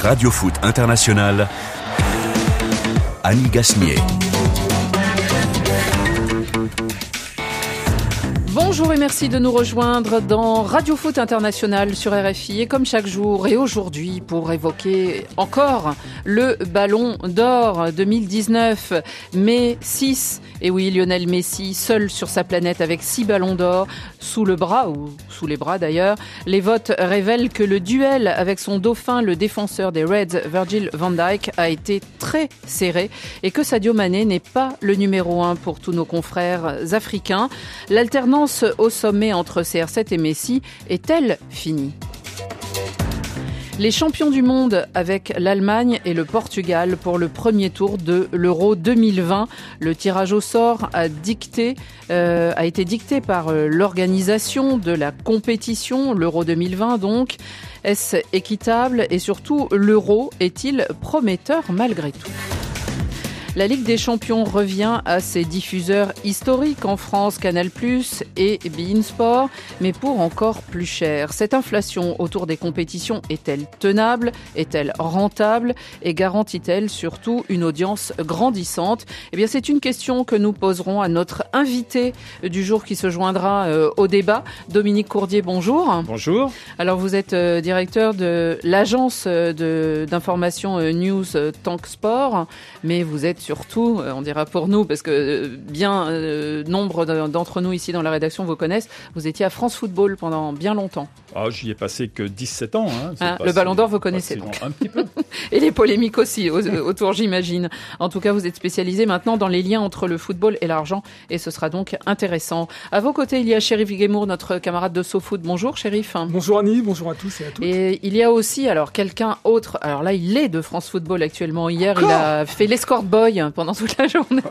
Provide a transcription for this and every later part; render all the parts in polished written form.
Radio Foot International, Annie Gasnier. Bonjour et merci de nous rejoindre dans Radio Foot International sur RFI. Et comme chaque jour et aujourd'hui pour évoquer encore le Ballon d'Or 2019, mai 6. Et oui, Lionel Messi, seul sur sa planète avec 6 ballons d'or sous le bras, ou sous les bras d'ailleurs. Les votes révèlent que le duel avec son dauphin, le défenseur des Reds, Virgil van Dijk, a été très serré et que Sadio Mané n'est pas le numéro 1 pour tous nos confrères africains. L'alternance au sommet entre CR7 et Messi est-elle finie ? Les champions du monde avec l'Allemagne et le Portugal pour le premier tour de l'Euro 2020. Le tirage au sort a été dicté par l'organisation de la compétition, l'Euro 2020 donc. Est-ce équitable et surtout l'Euro est-il prometteur malgré tout ? La Ligue des Champions revient à ses diffuseurs historiques en France, Canal+ et beIN Sport, mais pour encore plus cher. Cette inflation autour des compétitions est-elle tenable ? Est-elle rentable ? Et garantit-elle surtout une audience grandissante ? Eh bien, c'est une question que nous poserons à notre invité du jour qui se joindra au débat. Dominique Courdier, bonjour. Bonjour. Alors, vous êtes directeur de l'agence d'information News Tank Sport, mais vous êtes surtout, on dira pour nous, parce que bien nombre d'entre nous ici dans la rédaction vous connaissent, vous étiez à France Football pendant bien longtemps. Ah, j'y ai passé que 17 ans. Le Ballon d'Or, vous connaissez donc. Un petit peu. Et les polémiques aussi autour, j'imagine. En tout cas, vous êtes spécialisé maintenant dans les liens entre le football et l'argent, et ce sera donc intéressant. À vos côtés, il y a Chérif Guémour, notre camarade de SoFoot. Bonjour Chérif. Bonjour Annie, bonjour à tous et à toutes. Et il y a aussi quelqu'un autre, alors là il est de France Football actuellement. Hier, il a fait l'escort boy pendant toute la journée.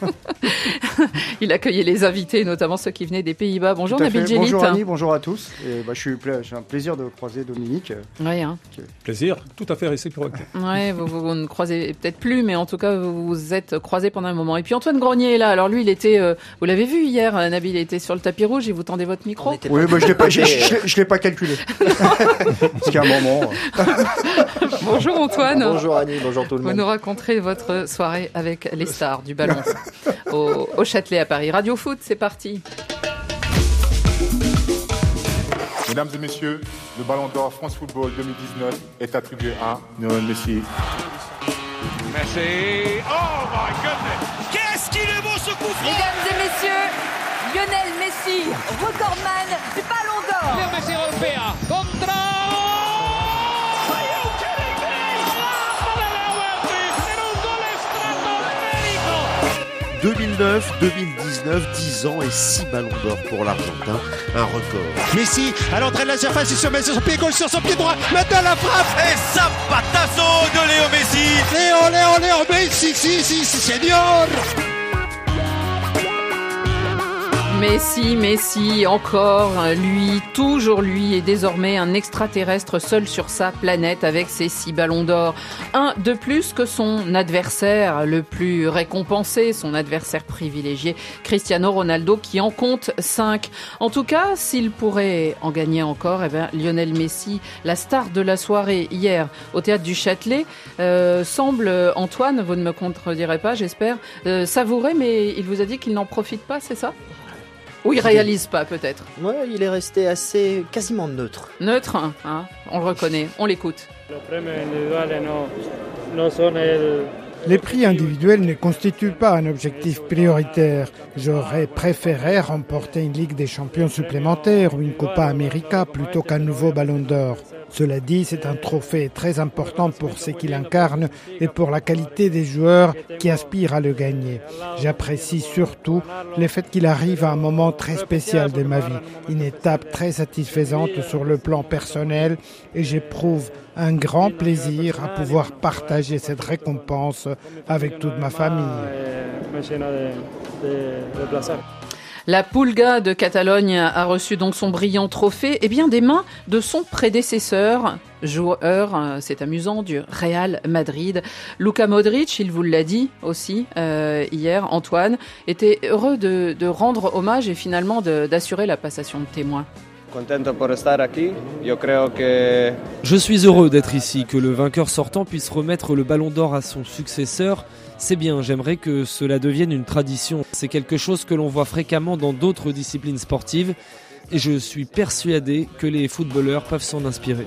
Il accueillait les invités, notamment ceux qui veneez des Pays-Bas. Bonjour Nabil Djellit. Bonjour Annie, bonjour à tous. Et j'ai un plaisir de croiser Dominique. Oui, hein. Plaisir, tout à fait réciproque. Ouais, vous ne croisez peut-être plus, mais en tout cas vous vous êtes croisés pendant un moment. Et puis Antoine Grenier est là. Alors lui, il était, vous l'avez vu hier, Nabil, il était sur le tapis rouge. Et vous tendez votre micro. Oui, je l'ai pas calculé. Parce qu'il y a un moment. Bonjour Antoine. Bonjour Annie, bonjour tout le monde. Vous nous raconterez votre soirée avec les stars du ballon au Châtelet à Paris. Radio Foot, c'est parti. Mesdames et messieurs, le Ballon d'Or France Football 2019 est attribué à Lionel Messi. Messi, oh my goodness! Qu'est-ce qu'il est beau ce coup franc! Mesdames et messieurs, Lionel Messi, recordman du Ballon d'Or. Lionel Messi europea contra. 2009, 2019, 10 ans et 6 ballons d'or pour l'Argentin, un record. Messi à l'entrée de la surface, il se met sur son pied gauche, sur son pied droit, maintenant la frappe. Et zapatazo de Léo Messi. Léo Messi, si, señor. Messi, encore lui, toujours lui, est désormais un extraterrestre seul sur sa planète avec ses 6 ballons d'or. Un de plus que son adversaire le plus récompensé, son adversaire privilégié, Cristiano Ronaldo, qui en compte 5. En tout cas, s'il pourrait en gagner encore, Lionel Messi, la star de la soirée hier au Théâtre du Châtelet, semble, Antoine, vous ne me contredirez pas, j'espère, savourer, mais il vous a dit qu'il n'en profite pas, c'est ça ? Ou il réalise pas, peut-être. Ouais, il est resté quasiment neutre. Neutre, hein, on le reconnaît, on l'écoute. Les prix individuels ne constituent pas un objectif prioritaire. J'aurais préféré remporter une Ligue des Champions supplémentaire ou une Copa América plutôt qu'un nouveau Ballon d'Or. Cela dit, c'est un trophée très important pour ce qu'il incarne et pour la qualité des joueurs qui aspirent à le gagner. J'apprécie surtout le fait qu'il arrive à un moment très spécial de ma vie, une étape très satisfaisante sur le plan personnel, et j'éprouve un grand plaisir à pouvoir partager cette récompense avec toute ma famille. La Pulga de Catalogne a reçu donc son brillant trophée des mains de son prédécesseur, joueur, c'est amusant, du Real Madrid. Luka Modric, il vous l'a dit aussi hier, Antoine, était heureux de rendre hommage et finalement d'assurer la passation de témoin. Je suis heureux d'être ici, que le vainqueur sortant puisse remettre le ballon d'or à son successeur. C'est bien, j'aimerais que cela devienne une tradition. C'est quelque chose que l'on voit fréquemment dans d'autres disciplines sportives et je suis persuadé que les footballeurs peuvent s'en inspirer.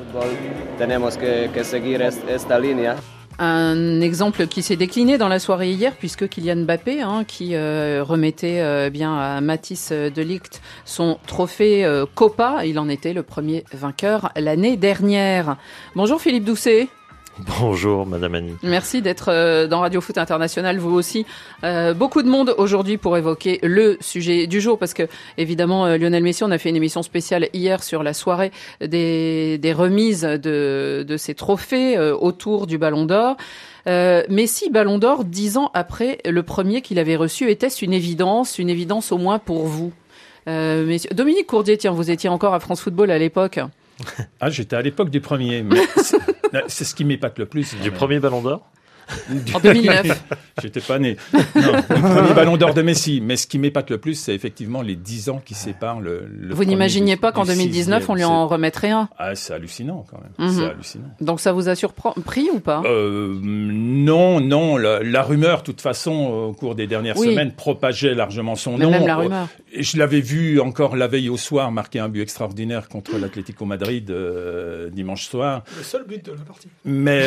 Un exemple qui s'est décliné dans la soirée hier, puisque Kylian Mbappé, qui remettait bien à Matthijs de Ligt son trophée Copa, il en était le premier vainqueur l'année dernière. Bonjour Philippe Doucet. Bonjour Madame Annie. Merci d'être dans Radio Foot International, vous aussi. Beaucoup de monde aujourd'hui pour évoquer le sujet du jour, parce que évidemment Lionel Messi, on a fait une émission spéciale hier sur la soirée des remises de ces trophées autour du Ballon d'Or. Messi, Ballon d'Or, 10 ans après le premier qu'il avait reçu, était-ce une évidence au moins pour vous? Dominique Courdier, tiens, vous étiez encore à France Football à l'époque. Ah, j'étais à l'époque du premier, mais c'est ce qui m'épate le plus. Du premier Ballon d'Or ? En 2009. J'étais pas né. Non, le premier Ballon d'Or de Messi. Mais ce qui m'épate le plus, c'est effectivement les 10 ans qui séparent le Vous n'imaginiez pas qu'en 2019, on lui en remettrait un? Ah, c'est hallucinant quand même. C'est hallucinant. Donc ça vous a surpris ou pas? Non. La rumeur, de toute façon, au cours des dernières semaines, propageait largement son nom. Même la rumeur. Je l'avais vu encore la veille au soir marquer un but extraordinaire contre l'Atlético Madrid dimanche soir. Le seul but de la partie. Mais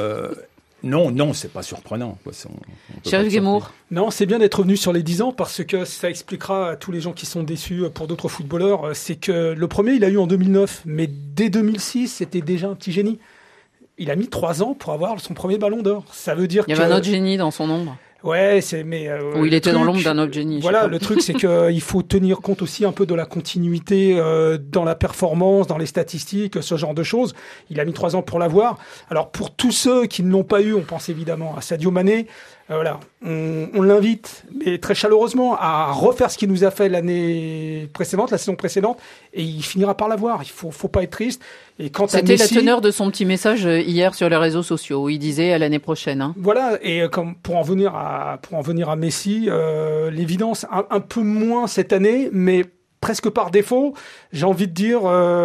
non, c'est pas surprenant. Chérif Guémour. Non, c'est bien d'être revenu sur les 10 ans parce que ça expliquera à tous les gens qui sont déçus pour d'autres footballeurs. C'est que le premier, il a eu en 2009, mais dès 2006, c'était déjà un petit génie. Il a mis 3 ans pour avoir son premier Ballon d'Or. Ça veut dire qu'il y avait un autre génie dans son ombre. Ouais, où il était dans l'ombre d'un autre génie. Voilà, le truc, c'est qu'il faut tenir compte aussi un peu de la continuité dans la performance, dans les statistiques, ce genre de choses. Il a mis 3 ans pour l'avoir. Alors, pour tous ceux qui ne l'ont pas eu, on pense évidemment à Sadio Mané. Voilà, on l'invite, mais très chaleureusement, à refaire ce qu'il nous a fait la saison précédente, et il finira par l'avoir. Il faut pas être triste. Et quant à Messi, la teneur de son petit message hier sur les réseaux sociaux, où il disait à l'année prochaine. Voilà, et comme pour en venir à Messi, l'évidence un peu moins cette année, mais presque par défaut, j'ai envie de dire,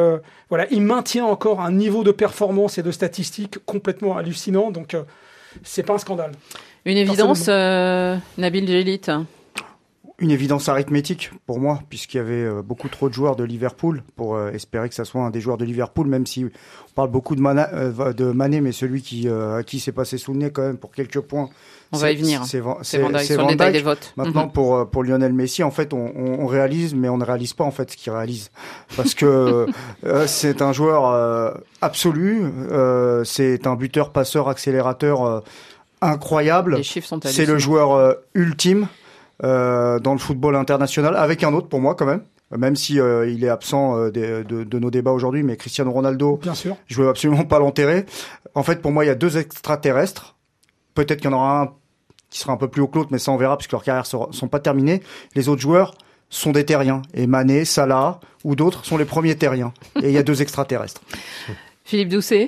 il maintient encore un niveau de performance et de statistiques complètement hallucinant, donc c'est pas un scandale. Une évidence, Nabil Djellit? Une évidence arithmétique pour moi, puisqu'il y avait beaucoup trop de joueurs de Liverpool pour espérer que ça soit un des joueurs de Liverpool, même si on parle beaucoup de Mané, mais celui à qui s'est passé sous le nez quand même pour quelques points. On va y venir. C'est Van Dijk sur le détail des votes. Maintenant, pour Lionel Messi, en fait, on réalise, mais on ne réalise pas en fait ce qu'il réalise, parce que c'est un joueur absolu, c'est un buteur, passeur, accélérateur incroyable. Les chiffres sont hallucinants. C'est le joueur ultime dans le football international, avec un autre pour moi quand même si il est absent de nos débats aujourd'hui, mais Cristiano Ronaldo, bien sûr, je veux absolument pas l'enterrer. En fait, pour moi, il y a 2 extraterrestres. Peut-être qu'il y en aura un qui sera un peu plus haut que l'autre, mais ça on verra, puisque leurs carrières sont pas terminées. Les autres joueurs sont des terriens, et Mané, Salah ou d'autres sont les premiers terriens. Et il y a 2 extraterrestres. Philippe Doucet.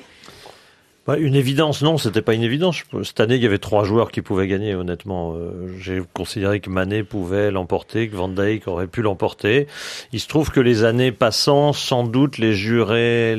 Une évidence, non, c'était pas une évidence. Cette année, il y avait 3 joueurs qui pouvaient gagner, honnêtement. J'ai considéré que Mané pouvait l'emporter, que Van Dijk aurait pu l'emporter. Il se trouve que les années passant, sans doute, les jurys,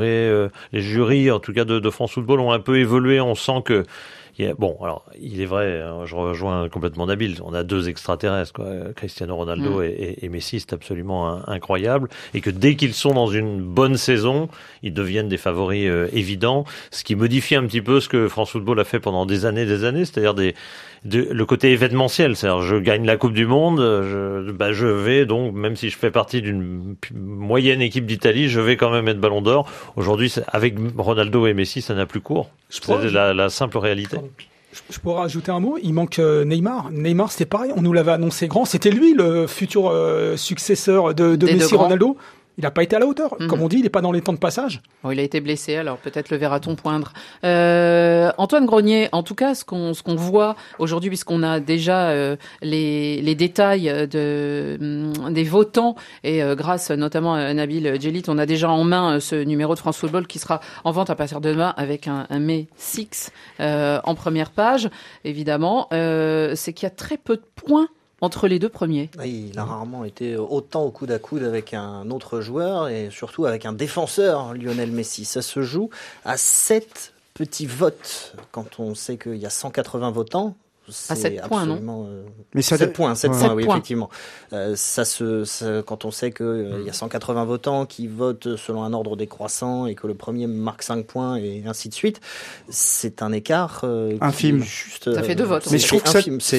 en tout cas de France Football, ont un peu évolué. On sent que bon, alors, il est vrai, je rejoins complètement Nabil, on a 2 extraterrestres, quoi. Cristiano Ronaldo et Messi, c'est absolument incroyable, et que dès qu'ils sont dans une bonne saison, ils deviennent des favoris évidents, ce qui modifie un petit peu ce que France Football a fait pendant des années, c'est-à-dire le côté événementiel, c'est-à-dire je gagne la Coupe du Monde, je vais donc, même si je fais partie d'une moyenne équipe d'Italie, je vais quand même être Ballon d'Or. Aujourd'hui, avec Ronaldo et Messi, ça n'a plus cours. C'est la simple réalité. Je pourrais ajouter un mot, il manque Neymar. Neymar, c'était pareil, on nous l'avait annoncé grand, c'était lui le futur successeur de Messi, Ronaldo. Il n'a pas été à la hauteur. Comme on dit, il n'est pas dans les temps de passage. Bon, il a été blessé, alors peut-être le verra-t-on poindre. Antoine Grenier, en tout cas, ce qu'on voit aujourd'hui, puisqu'on a déjà les détails des votants, et grâce notamment à Nabil Djellit, on a déjà en main ce numéro de France Football qui sera en vente à partir de demain avec un Messi en première page, évidemment. C'est qu'il y a très peu de points entre les deux premiers. Il a rarement été autant au coude à coude avec un autre joueur et surtout avec un défenseur, Lionel Messi. Ça se joue à 7 petits votes quand on sait qu'il y a 180 votants. À 7 points, non mais 7 points, oui, effectivement. Quand on sait qu'il y a 180 votants qui votent selon un ordre décroissant et que le premier marque 5 points et ainsi de suite, c'est un écart infime. Ça fait 2 votes. Mais je trouve que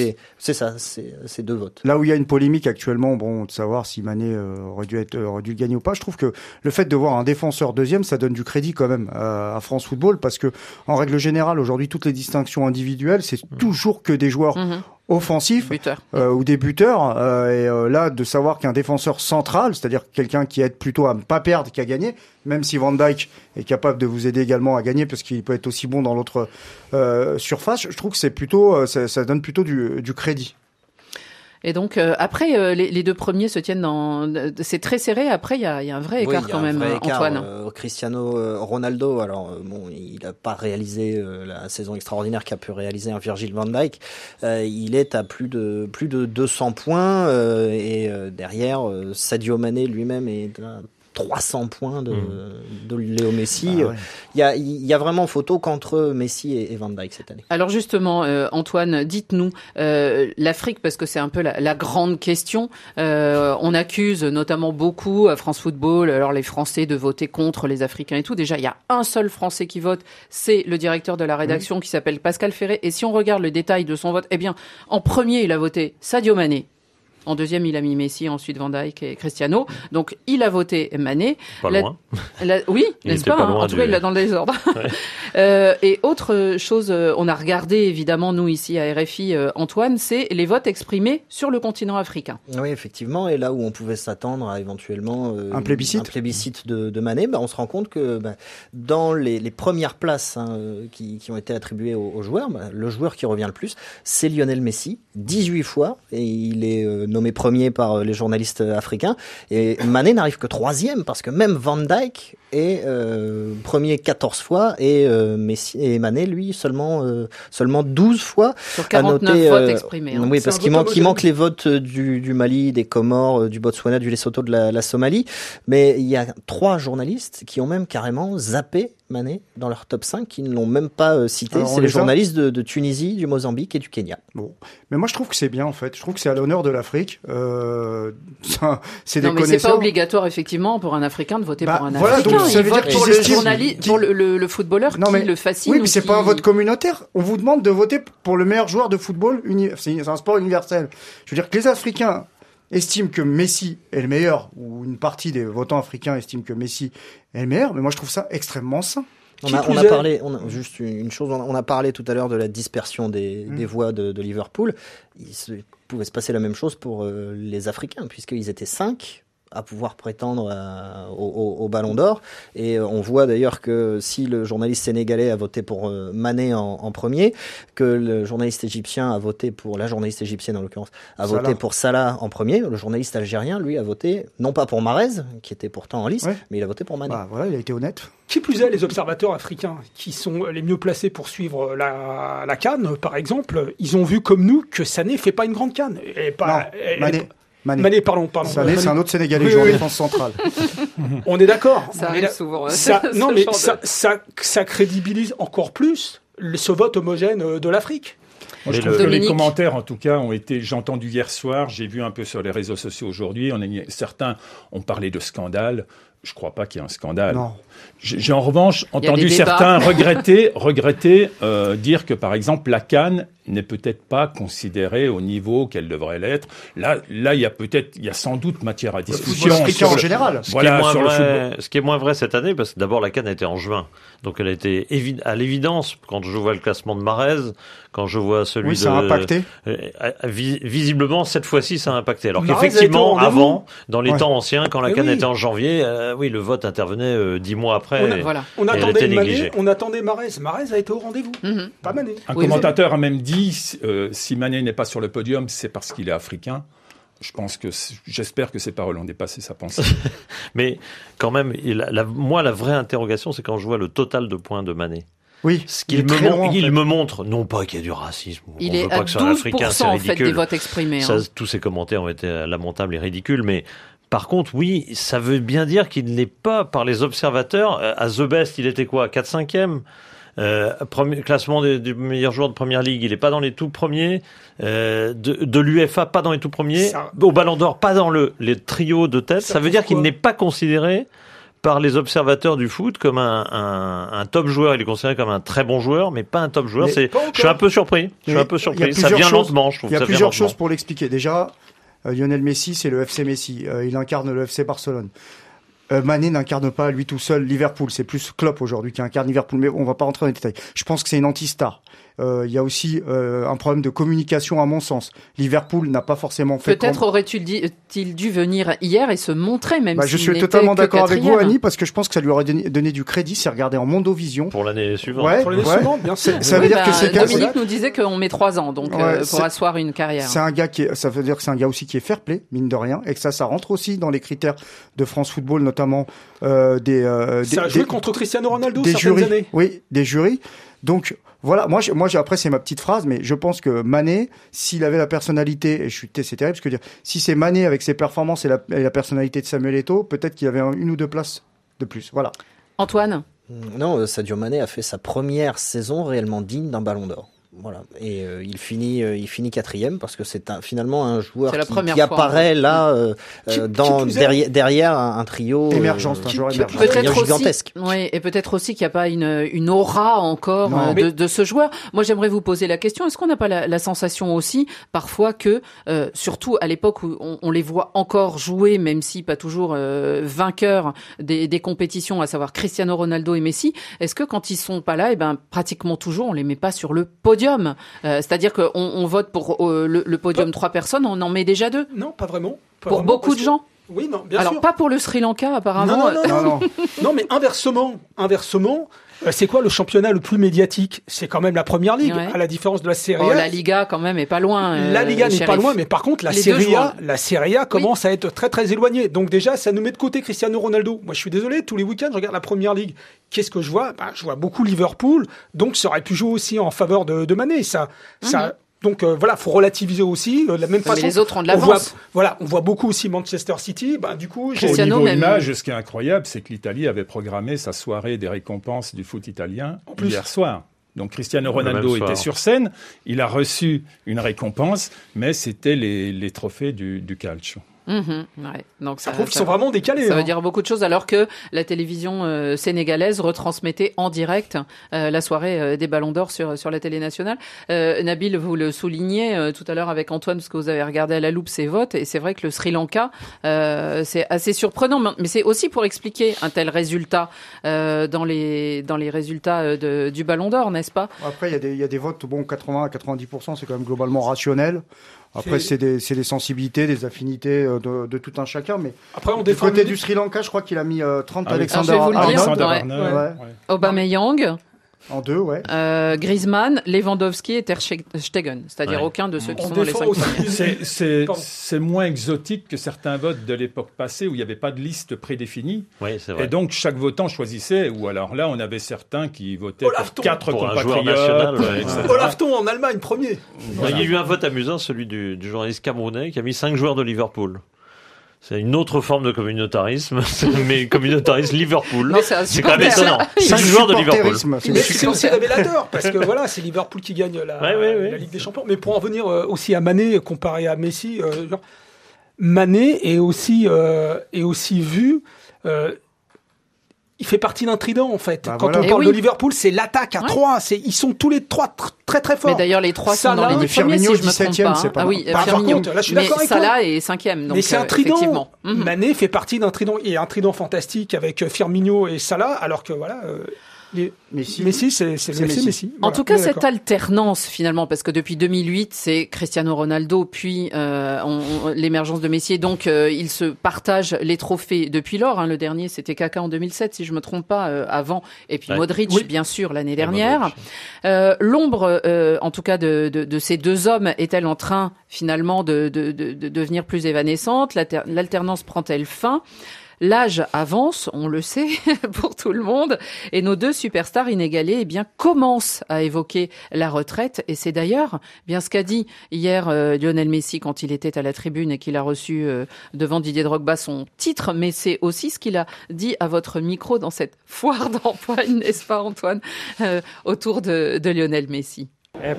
c'est 2 votes. Là où il y a une polémique actuellement, de savoir si Mané aurait dû le gagner ou pas, je trouve que le fait de voir un défenseur deuxième, ça donne du crédit quand même à France Football, parce que en règle générale, aujourd'hui, toutes les distinctions individuelles, c'est toujours que des joueurs offensifs ou des buteurs. Là, de savoir qu'un défenseur central, c'est-à-dire quelqu'un qui aide plutôt à ne pas perdre qu'à gagner, même si Van Dijk est capable de vous aider également à gagner parce qu'il peut être aussi bon dans l'autre surface, je trouve que c'est plutôt, ça donne plutôt du crédit. Et donc après les deux premiers se tiennent c'est très serré. Après il y a un vrai écart quand même, Antoine. Cristiano Ronaldo, alors il n'a pas réalisé la saison extraordinaire qu'a pu réaliser un Virgil van Dijk. Il est à plus de 200 points et derrière Sadio Mané lui-même est 300 points de Léo Messi. Il y a vraiment photo qu'entre Messi et Van Dijk cette année. Alors justement, Antoine, dites-nous, l'Afrique, parce que c'est un peu la grande question, on accuse notamment beaucoup à France Football, alors les Français, de voter contre les Africains et tout. Déjà, il y a un seul Français qui vote, c'est le directeur de la rédaction qui s'appelle Pascal Ferré. Et si on regarde le détail de son vote, en premier, il a voté Sadio Mané. En deuxième, il a mis Messi, ensuite Van Dijk et Cristiano. Donc, il a voté Mané. Pas loin. Oui, n'est-ce pas, en tout cas, il l'a dans le désordre. Et autre chose, on a regardé, évidemment, nous, ici, à RFI, Antoine, c'est les votes exprimés sur le continent africain. Oui, effectivement. Et là où on pouvait s'attendre à éventuellement un plébiscite de Mané, on se rend compte que dans les premières places qui ont été attribuées aux joueurs, le joueur qui revient le plus, c'est Lionel Messi, 18 fois, et il est nommé premier par les journalistes africains, et Mané n'arrive que 3e parce que même Van Dijk est premier 14 fois et Messi et Mané lui seulement 12 fois. Sur 49 votes exprimés. Oui, parce qu'il manque les votes du Mali, des Comores, du Botswana, du Lesotho, de la Somalie, mais il y a 3 journalistes qui ont même carrément zappé Mané dans leur top 5, qui ne l'ont même pas cité. Alors, c'est les journalistes de Tunisie, du Mozambique et du Kenya. Bon, mais moi je trouve que c'est bien en fait. Je trouve que c'est à l'honneur de l'Afrique. C'est des connaisseurs. Mais c'est pas obligatoire effectivement pour un Africain de voter pour un Africain. Donc, ça veut dire pour le journaliste, pour le footballeur qui le fascine. Oui, mais c'est pas un vote communautaire. On vous demande de voter pour le meilleur joueur de football. C'est un sport universel. Je veux dire que les Africains estiment que Messi est le meilleur, ou une partie des votants africains estiment que Messi est le meilleur, mais moi je trouve ça extrêmement sain. On a parlé tout à l'heure de la dispersion des voix de Liverpool. Il pouvait se passer la même chose pour les Africains, puisqu'ils étaient 5 à pouvoir prétendre au Ballon d'Or. Et on voit d'ailleurs que si le journaliste sénégalais a voté pour Mané en premier, que le journaliste égyptien a voté pour, la journaliste égyptienne en l'occurrence, voté pour Salah en premier, le journaliste algérien, lui, a voté non pas pour Mahrez, qui était pourtant en lice, mais il a voté pour Mané. Voilà, il a été honnête. Qui plus est, les observateurs africains, qui sont les mieux placés pour suivre la CAN, par exemple, ils ont vu comme nous que Sané fait pas une grande CAN. Mané, pardon. Sané, c'est un autre Sénégalais joueur en défense centrale. On est d'accord. Ça arrive souvent. Ça crédibilise encore plus ce vote homogène de l'Afrique. Moi, je trouve que les commentaires, en tout cas, j'ai entendu hier soir, j'ai vu un peu sur les réseaux sociaux aujourd'hui, certains ont parlé de scandale. Je ne crois pas qu'il y ait un scandale. Non. J'ai en revanche entendu certains regretter dire que, par exemple, la CAN n'est peut-être pas considérée au niveau qu'elle devrait l'être. Là, il y a sans doute matière à discussion. En général. Ce qui est moins vrai cette année, parce que d'abord la CAN a été en juin, donc elle a été à l'évidence. Quand je vois le classement de Mahrez, quand je vois celui ça a impacté. Visiblement, cette fois-ci, ça a impacté. Alors qu'effectivement, avant, dans les temps anciens, quand la CAN était en janvier, le vote intervenait 10 mois après. On attendait Mané, on attendait Mahrez. Mahrez a été au rendez-vous, pas Mané. Un commentateur a même dit si Mané n'est pas sur le podium, c'est parce qu'il est africain. J'espère que ses paroles ont dépassé sa pensée. Mais quand même, moi, la vraie interrogation, c'est quand je vois le total de points de Mané. Oui, ce qu'il me montre, non pas qu'il y a du racisme. Il on est veut pas à que ce soit un Africain, c'est 12% en ridicule. fait des votes exprimés. Ça, tous ces commentaires ont été lamentables et ridicules, mais par contre, oui, ça veut bien dire qu'il n'est pas, par les observateurs, à The Best, il était quoi, 4-5e premier classement du meilleur joueur de Première Ligue, il est pas dans les tout premiers. De l'UEFA, pas dans les tout premiers. Au Ballon d'Or, pas dans les trios de tête. Ça veut dire qu'il n'est pas considéré par les observateurs du foot comme un top joueur. Il est considéré comme un très bon joueur, mais pas un top joueur. Je suis un peu surpris. Ça vient lentement, je trouve. Il y a plusieurs choses pour l'expliquer. Déjà, Lionel Messi, c'est le FC Messi. Il incarne le FC Barcelone. Mané n'incarne pas lui tout seul Liverpool, c'est plus Klopp aujourd'hui qui incarne Liverpool, mais on va pas rentrer dans les détails. Je pense que c'est une anti-star. Il y a aussi un problème de communication à mon sens. Liverpool n'a pas forcément fait... Peut-être aurait-il dû venir hier et se montrer, même je suis totalement d'accord avec vous, Annie, parce que je pense que ça lui aurait donné du crédit si regardé en Mondovision. Pour l'année suivante. Ouais, pour l'année suivante, bien sûr. Ça veut dire que c'est Dominique nous disait qu'on met 3 ans, donc pour asseoir une carrière. C'est un gars ça veut dire que c'est un gars aussi qui est fair play, mine de rien, et que ça rentre aussi dans les critères de France Football, notamment ça a joué contre Cristiano Ronaldo des certaines années. Oui, des jurys. Donc voilà, moi après c'est ma petite phrase, mais je pense que Mané, s'il avait la personnalité, et c'est terrible ce que je veux dire, si c'est Mané avec ses performances et la personnalité de Samuel Eto'o, peut-être qu'il avait une ou deux places de plus. Voilà. Antoine? Non, Sadio Mané a fait sa première saison réellement digne d'un Ballon d'Or. Voilà, et il finit 4e parce que c'est finalement un joueur qui apparaît là derrière un trio émergence, un joueur émergent, peut-être gigantesque. Oui, et peut-être aussi qu'il n'y a pas une aura encore de ce joueur. Moi, j'aimerais vous poser la question, est-ce qu'on n'a pas la sensation aussi parfois que, surtout à l'époque où on les voit encore jouer, même si pas toujours vainqueurs des compétitions, à savoir Cristiano Ronaldo et Messi, est-ce que quand ils sont pas là, pratiquement toujours on les met pas sur le podium? C'est-à-dire qu'on vote pour le podium 3 personnes, on en met déjà 2? Non, pas vraiment. Pour beaucoup de gens? Oui, non, bien sûr. Alors, pas pour le Sri Lanka, apparemment. Non. Non, mais inversement, c'est quoi le championnat le plus médiatique? C'est quand même la Première Ligue, à la différence de la Serie A. La Liga, quand même, est pas loin. La Liga n'est pas loin, mais par contre, la Serie A commence à être très, très éloignée. Donc déjà, ça nous met de côté Cristiano Ronaldo. Moi, je suis désolé, tous les week-ends, je regarde la Première Ligue. Qu'est-ce que je vois? Je vois beaucoup Liverpool, donc ça aurait pu jouer aussi en faveur de Mané. Donc faut relativiser aussi de la même façon. Mais les autres ont de l'avance. On voit beaucoup aussi Manchester City. Du coup, au niveau image, ce qui est incroyable, c'est que l'Italie avait programmé sa soirée des récompenses du foot italien hier soir. Donc Cristiano Ronaldo était sur scène, il a reçu une récompense, mais c'était les trophées du calcio. Donc ça prouve qu'ils sont vraiment décalés. Ça veut dire beaucoup de choses, alors que la télévision sénégalaise retransmettait en direct la soirée des Ballons d'Or sur la télé nationale. Nabil, vous le soulignez tout à l'heure avec Antoine, parce que vous avez regardé à la loupe ces votes, et c'est vrai que le Sri Lanka, c'est assez surprenant, mais c'est aussi pour expliquer un tel résultat dans les résultats du Ballon d'Or, n'est-ce pas? Après, il y a des votes, 80 à 90%, c'est quand même globalement rationnel. Après, c'est des sensibilités, des affinités de tout un chacun. Mais après, du côté du Sri Lanka, je crois qu'il a mis 30 Alexander-Arnold. Aubameyang. En 2, ouais. Griezmann, Lewandowski et Ter Stegen. C'est-à-dire aucun de ceux qui sont dans les 5 premiers. C'est moins exotique que certains votes de l'époque passée où il n'y avait pas de liste prédéfinie. Oui, c'est vrai. Et donc, chaque votant choisissait, ou alors là, on avait certains qui votaient pour 4 compatriotes. National, Olafton en Allemagne, premier. Il y a eu un vote amusant, celui du journaliste camerounais, qui a mis 5 joueurs de Liverpool. C'est une autre forme de communautarisme, mais communautarisme Liverpool. C'est quand même étonnant. 5 joueurs de Liverpool. Mais c'est aussi révélateur, parce que voilà, c'est Liverpool qui gagne la Ligue des Champions. Mais pour en venir aussi à Mané, comparé à Messi, Mané est aussi vu... il fait partie d'un trident, en fait. Quand on parle de Liverpool, c'est l'attaque à 3. Ils sont tous les 3 très très forts. Mais d'ailleurs, les 3 sont dans les 10 premiers, si je me trompe pas. Ah oui, Firmino. Là, je suis d'accord avec Salah est 5e. Mais c'est un trident. Mané fait partie d'un trident. Il y a un trident fantastique avec Firmino et Salah, alors que voilà... Messi, c'est Messi. En tout cas, cette alternance finalement, parce que depuis 2008, c'est Cristiano Ronaldo, puis l'émergence de Messi, et donc ils se partagent les trophées depuis lors. Le dernier, c'était Kaka en 2007, si je me trompe pas, avant, et puis Modric, bien sûr, l'année dernière. L'ombre, en tout cas, de ces deux hommes est-elle en train finalement de devenir plus évanescente? L'alternance prend-elle fin? l'âge avance, on le sait, pour tout le monde, et nos deux superstars inégalés, commencent à évoquer la retraite. Et c'est d'ailleurs bien ce qu'a dit hier Lionel Messi quand il était à la tribune et qu'il a reçu devant Didier Drogba son titre, mais c'est aussi ce qu'il a dit à votre micro dans cette foire d'empoigne, n'est-ce pas Antoine, autour de Lionel Messi.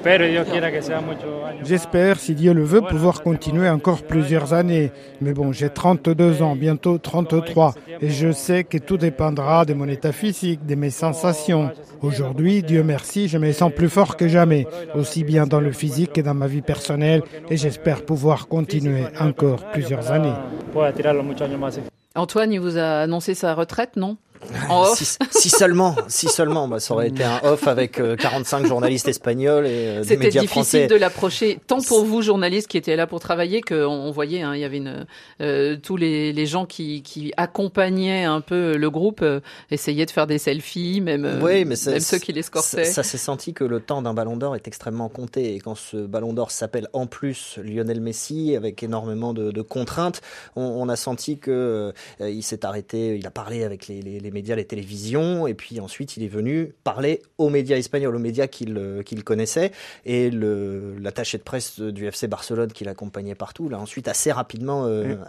J'espère, si Dieu le veut, pouvoir continuer encore plusieurs années. Mais bon, j'ai 32 ans, bientôt 33, et je sais que tout dépendra de mon état physique, de mes sensations. Aujourd'hui, Dieu merci, je me sens plus fort que jamais, aussi bien dans le physique que dans ma vie personnelle, et j'espère pouvoir continuer encore plusieurs années. Antoine, il vous a annoncé sa retraite, non ? Si seulement, ça aurait été un off avec 45 journalistes espagnols et des médias français. C'était difficile de l'approcher, tant pour vous journalistes qui étaient là pour travailler qu'on voyait, il y avait tous les gens qui accompagnaient un peu le groupe essayaient de faire des selfies, même ceux qui l'escortaient. Ça s'est senti que le temps d'un Ballon d'Or est extrêmement compté, et quand ce Ballon d'Or s'appelle en plus Lionel Messi avec énormément de contraintes, on a senti que il s'est arrêté, il a parlé avec les médias, les télévisions, et puis ensuite il est venu parler aux médias espagnols, aux médias qu'il connaissait, et l'attaché de presse du FC Barcelone qui l'accompagnait partout l'a ensuite assez rapidement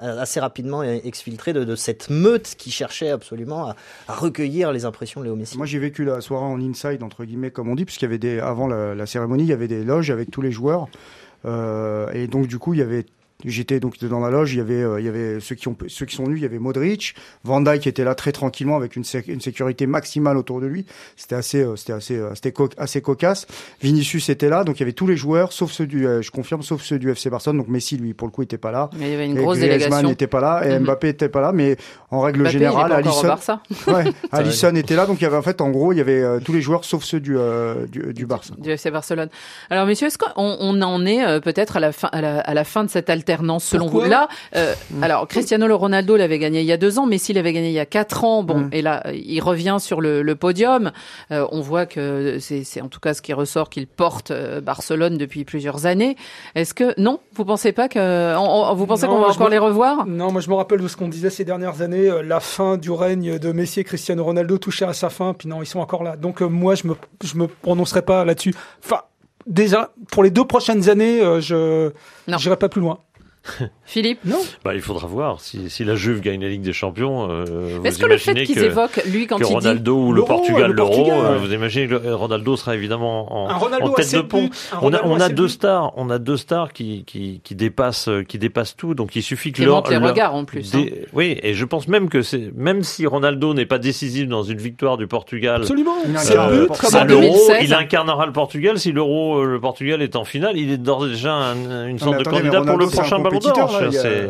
exfiltré de cette meute qui cherchait absolument à recueillir les impressions de Léo Messi. Moi j'ai vécu la soirée en inside entre guillemets comme on dit, puisqu'il y avait avant la cérémonie, il y avait des loges avec tous les joueurs, et donc du coup j'étais donc dans la loge, il y avait ceux qui sont venus, il y avait Modric, Van Dijk qui était là très tranquillement avec une sécurité maximale autour de lui. C'était assez cocasse. Vinicius était là, donc il y avait tous les joueurs sauf ceux du FC Barcelone. Donc Messi lui pour le coup était pas là. Mais il y avait une grosse délégation. Griezmann n'était pas là et Mbappé était pas là, mais en règle générale Alisson était là, donc il y avait en fait en gros il y avait tous les joueurs sauf ceux du Barça. Du FC Barcelone. Alors messieurs, est-ce qu'on en est peut-être à la fin de cette alternance selon vous? Là, alors Cristiano Ronaldo l'avait gagné il y a 2 ans, Messi l'avait gagné il y a 4 ans. Et là, il revient sur le podium. On voit que c'est en tout cas ce qui ressort qu'il porte Barcelone depuis plusieurs années. Est-ce que non, vous pensez pas vous pensez qu'on va encore les revoir? Non, moi je me rappelle de ce qu'on disait ces dernières années. La fin du règne de Messi et Cristiano Ronaldo touchait à sa fin. Puis non, ils sont encore là. Donc moi je me prononcerai pas là-dessus. Enfin, déjà pour les 2 prochaines années, je n'irai pas plus loin. Philippe, non. Il faudra voir si la Juve gagne la Ligue des Champions. Est-ce que le fait qu'ils évoquent lui quand il dit Ronaldo ou le Portugal l'Euro, vous imaginez que Ronaldo sera évidemment en tête de pont. On a 2 stars qui dépassent tout, donc il suffit que les regards en plus. Oui, et je pense même que même si Ronaldo n'est pas décisif dans une victoire du Portugal, absolument, il incarnera le Portugal. Si le Portugal est en finale, il est d'ores et déjà une sorte de candidat pour le prochain Ballon d'Or.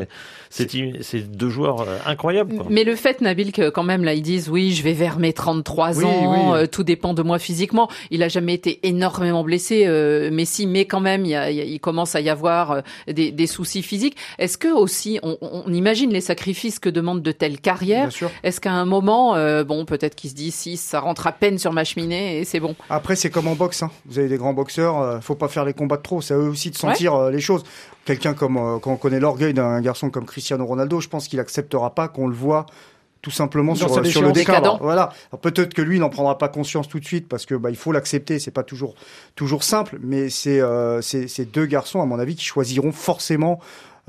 C'est 2 joueurs incroyables, quoi. Mais le fait, Nabil, que quand même là ils disent oui, je vais vers mes 33 ans, tout dépend de moi physiquement. Il a jamais été énormément blessé, Messi, mais quand même il commence à y avoir des soucis physiques. Est-ce que aussi on imagine les sacrifices que demande de telles carrières? Est-ce qu'à un moment, peut-être qu'il se dit si ça rentre à peine sur ma cheminée et c'est bon. Après c'est comme en boxe, hein. Vous avez des grands boxeurs, faut pas faire les combats de trop. C'est à eux aussi de sentir les choses. Quelqu'un quand on connaît l'orgueil d'un garçon comme Cristiano Ronaldo, je pense qu'il acceptera pas qu'on le voit tout simplement sur le déclin. Voilà. Alors, peut-être que lui n'en prendra pas conscience tout de suite parce que il faut l'accepter, c'est pas toujours simple, mais c'est 2 garçons à mon avis qui choisiront forcément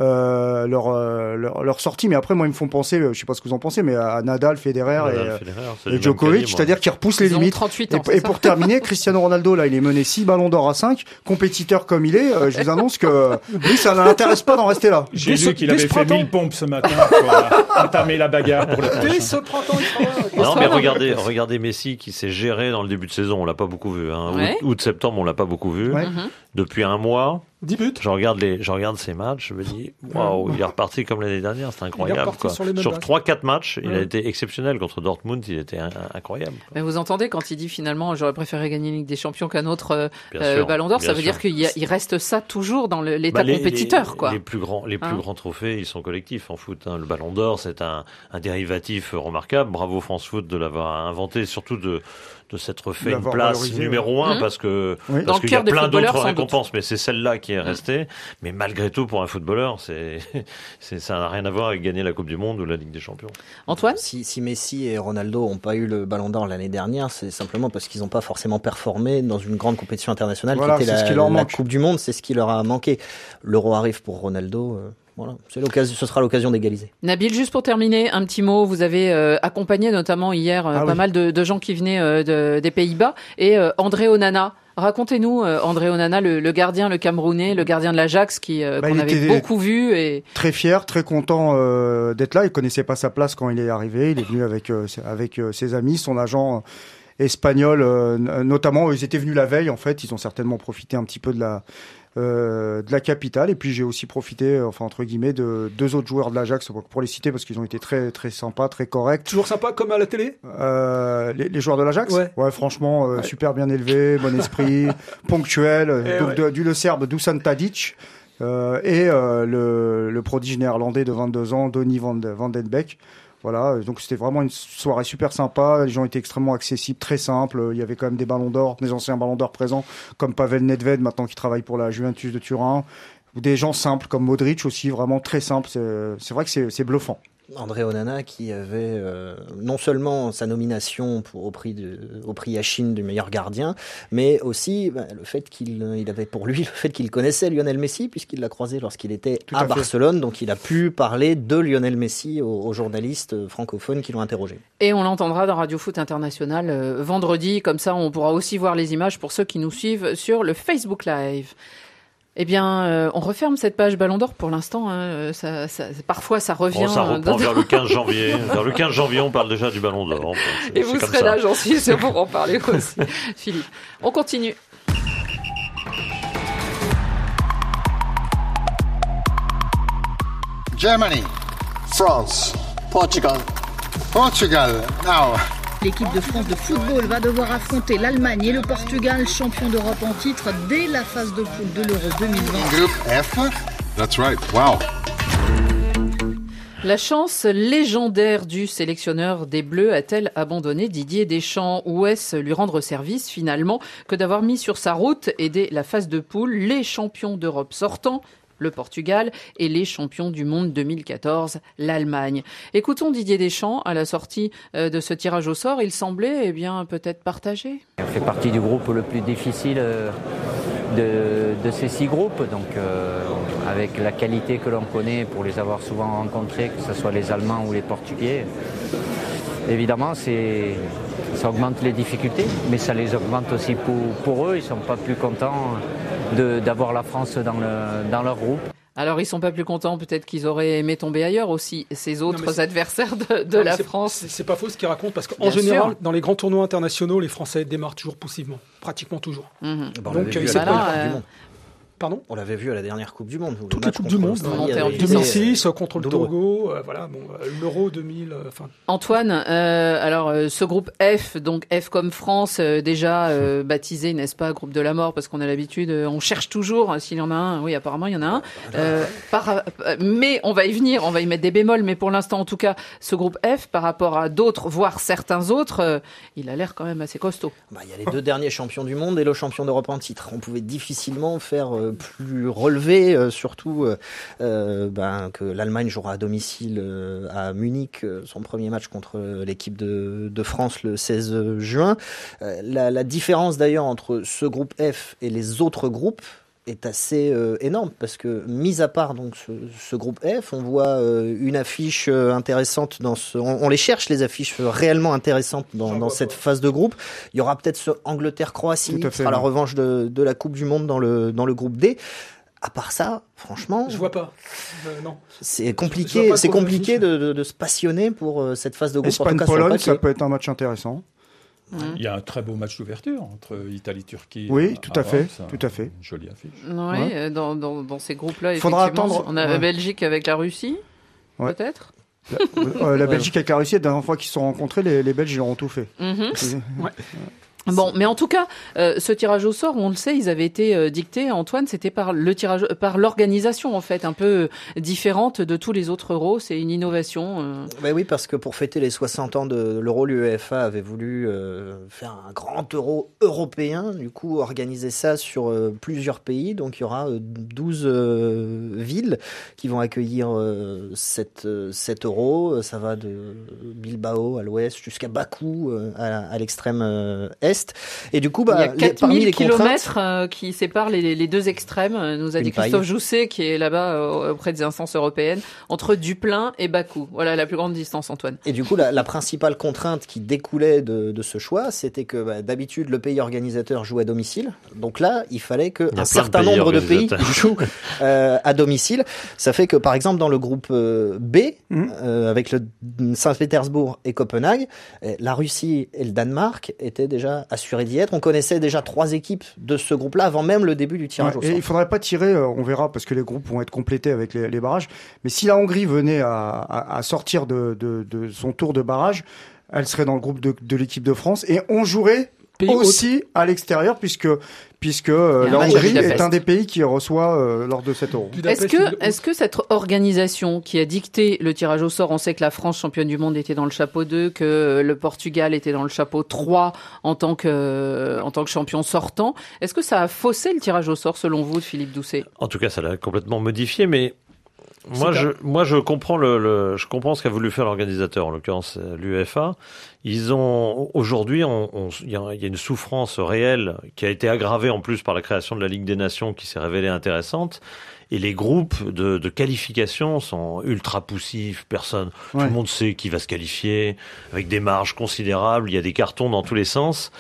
leur sortie. Mais après moi ils me font penser, je sais pas ce que vous en pensez, mais à Nadal, Federer et Djokovic, c'est-à-dire qu'ils repoussent les limites. 38 ans, et pour terminer, Cristiano Ronaldo là il est mené 6 ballons d'or à 5, compétiteur comme il est, je vous annonce que lui ça ne l'intéresse pas d'en rester là. J'ai vu qu'il avait fait 1000 pompes ce matin pour entamer la bagarre pour le prochain. Dès ce printemps non mais regardez Messi qui s'est géré dans le début de saison, on l'a pas beaucoup vu, hein. Août-septembre on l'a pas beaucoup vu. Depuis un mois 10 buts. Je regarde ses matchs, je me dis, waouh, il est reparti comme l'année dernière, c'est incroyable, quoi. Sur 3-4 matchs, il a été exceptionnel contre Dortmund, il était incroyable, quoi. Mais vous entendez quand il dit finalement, j'aurais préféré gagner la Ligue des Champions qu'un autre Ballon d'Or, ça veut dire qu'il reste ça toujours dans l'état compétiteur, quoi. Les plus grands trophées, ils sont collectifs en foot, hein. Le Ballon d'Or, c'est un dérivatif remarquable. Bravo France Foot de l'avoir inventé, surtout de s'être fait une place numéro 1 parce qu'il y a plein d'autres récompenses, mais c'est celle-là qui qui est resté. Mais malgré tout, pour un footballeur, ça n'a rien à voir avec gagner la Coupe du Monde ou la Ligue des Champions. Antoine ? Si Messi et Ronaldo n'ont pas eu le Ballon d'Or l'année dernière, c'est simplement parce qu'ils n'ont pas forcément performé dans une grande compétition internationale qui était la Coupe du Monde. C'est ce qui leur a manqué. L'Euro arrive pour Ronaldo. Voilà, ce sera l'occasion d'égaliser. Nabil, juste pour terminer, un petit mot. Vous avez accompagné notamment hier pas mal de gens qui venaient des Pays-Bas. Et André Onana, racontez-nous André Onana, le gardien, le Camerounais, le gardien de l'Ajax qu'on avait beaucoup vu. Et... Très fier, très content d'être là. Il connaissait pas sa place quand il est arrivé. Il est venu avec ses amis, son agent espagnol notamment. Ils étaient venus la veille en fait. Ils ont certainement profité un petit peu de la capitale, et puis j'ai aussi profité, enfin entre guillemets, de 2 autres joueurs de l'Ajax pour les citer parce qu'ils ont été très très sympas, très corrects. Toujours sympa comme à la télé. Les joueurs de l'Ajax. Ouais, franchement, super bien élevés, bon esprit, ponctuel. Donc du le Serbe Dusan Tadic et le prodige néerlandais de 22 ans, Donny van den Beek. Voilà, donc c'était vraiment une soirée super sympa. Les gens étaient extrêmement accessibles, très simples. Il y avait quand même des ballons d'or, des anciens ballons d'or présents, comme Pavel Nedved, maintenant qui travaille pour la Juventus de Turin. Ou des gens simples, comme Modric aussi, vraiment très simples. C'est vrai que c'est bluffant. André Onana qui avait non seulement sa nomination au prix Yashin du meilleur gardien, mais aussi le fait qu'il avait pour lui le fait qu'il connaissait Lionel Messi puisqu'il l'a croisé lorsqu'il était à Barcelone, donc il a pu parler de Lionel Messi aux journalistes francophones qui l'ont interrogé. Et on l'entendra dans Radio Foot International vendredi, comme ça on pourra aussi voir les images pour ceux qui nous suivent sur le Facebook Live. Eh bien, on referme cette page Ballon d'Or pour l'instant. Parfois, ça revient. Ça reprend vers le 15 janvier. Vers le 15 janvier, on parle déjà du Ballon d'Or. Et vous serez là, j'en suis sûr, pour en parler aussi. Philippe, on continue. Germany, France, Portugal. Now. L'équipe de France de football va devoir affronter l'Allemagne et le Portugal, champions d'Europe en titre, dès la phase de poule de l'Euro 2020. Groupe F. That's right. Wow. La chance légendaire du sélectionneur des Bleus a-t-elle abandonné Didier Deschamps, ou est-ce lui rendre service finalement que d'avoir mis sur sa route et dès la phase de poule les champions d'Europe sortants, le Portugal, et les champions du monde 2014, l'Allemagne. Écoutons Didier Deschamps à la sortie de ce tirage au sort. Il semblait peut-être partagé. On fait partie du groupe le plus difficile de ces 6 groupes, donc avec la qualité que l'on connaît pour les avoir souvent rencontrés, que ce soit les Allemands ou les Portugais. Évidemment, ça augmente les difficultés, mais ça les augmente aussi pour eux. Ils ne sont pas plus contents d'avoir la France dans leur groupe. Alors, ils ne sont pas plus contents, peut-être qu'ils auraient aimé tomber ailleurs aussi, ces autres adversaires de la France. C'est pas faux ce qu'ils racontent, parce qu'en général, dans les grands tournois internationaux, les Français démarrent toujours poussivement, pratiquement toujours. Donc, ils Pardon ? On l'avait vu à la dernière Coupe du Monde. Toutes les Coupes du Monde, 2006, contre le Togo, l'Euro 2000. Antoine, alors ce groupe F, donc F comme France, déjà baptisé, n'est-ce pas, groupe de la mort, parce qu'on a l'habitude, on cherche toujours s'il y en a un. Oui, apparemment il y en a un. Mais on va y venir, on va y mettre des bémols, mais pour l'instant en tout cas, ce groupe F, par rapport à d'autres, voire certains autres, il a l'air quand même assez costaud. Il y a les 2 derniers champions du monde et le champion d'Europe en titre. On pouvait difficilement faire plus relevé, surtout que l'Allemagne jouera à domicile à Munich son premier match contre l'équipe de France le 16 juin. La différence d'ailleurs entre ce groupe F et les autres groupes est assez énorme, parce que mis à part donc ce groupe F, on voit une affiche intéressante on les cherche, les affiches réellement intéressantes dans cette phase de groupe. Il y aura peut-être ce Angleterre-Croatie qui sera la revanche de la Coupe du Monde dans le groupe D. À part ça, franchement, je vois pas. Non. C'est compliqué de se passionner pour cette phase de groupe. Espagne-Pologne, ça peut être un match intéressant. Il y a un très beau match d'ouverture entre Italie-Turquie. Oui, tout à fait. Une jolie affiche. Oui, dans ces groupes-là, effectivement, attendre. On a la Belgique avec la Russie, peut-être. La Belgique avec la Russie, la dernière fois qu'ils se sont rencontrés, les Belges ils auront tout fait. Bon, mais en tout cas, ce tirage au sort, on le sait, ils avaient été dictés, Antoine, c'était par l'organisation en fait, un peu différente de tous les autres euros. C'est une innovation. Ben oui, parce que pour fêter les 60 ans de l'euro, l'UEFA avait voulu faire un grand euro européen. Du coup, organiser ça sur plusieurs pays. Donc, il y aura 12 villes qui vont accueillir cet euro. Ça va de Bilbao à l'ouest jusqu'à Bakou à l'extrême est. Et du coup, il y a 4000 kilomètres qui séparent les deux extrêmes, nous a dit Christophe Jousset, qui est là-bas auprès des instances européennes, entre Duplin et Bakou. Voilà la plus grande distance, Antoine. Et du coup, la principale contrainte qui découlait de ce choix, c'était que d'habitude, le pays organisateur joue à domicile. Donc là, il fallait qu'un certain nombre de pays jouent à domicile. Ça fait que, par exemple, dans le groupe B, avec le Saint-Pétersbourg et Copenhague, la Russie et le Danemark étaient déjà assurés d'y être. On connaissait déjà 3 équipes de ce groupe-là avant même le début du tirage au sort. Et il faudrait pas tirer, on verra, parce que les groupes vont être complétés avec les barrages. Mais si la Hongrie venait à sortir de son tour de barrage, elle serait dans le groupe de l'équipe de France et on jouerait aussi à l'extérieur puisque la Hongrie est un des pays qui reçoit lors de cet euro. Est-ce que cette organisation qui a dicté le tirage au sort, on sait que la France championne du monde était dans le chapeau 2, que le Portugal était dans le chapeau 3 en tant que champion sortant, est-ce que ça a faussé le tirage au sort selon vous, Philippe Doucet? En tout cas, ça l'a complètement modifié, mais je comprends je comprends ce qu'a voulu faire l'organisateur, en l'occurrence l'UEFA. Ils ont aujourd'hui, il y a une souffrance réelle qui a été aggravée en plus par la création de la Ligue des Nations, qui s'est révélée intéressante. Et les groupes de qualification sont ultra poussifs. Tout le monde sait qui va se qualifier avec des marges considérables. Il y a des cartons dans tous les sens.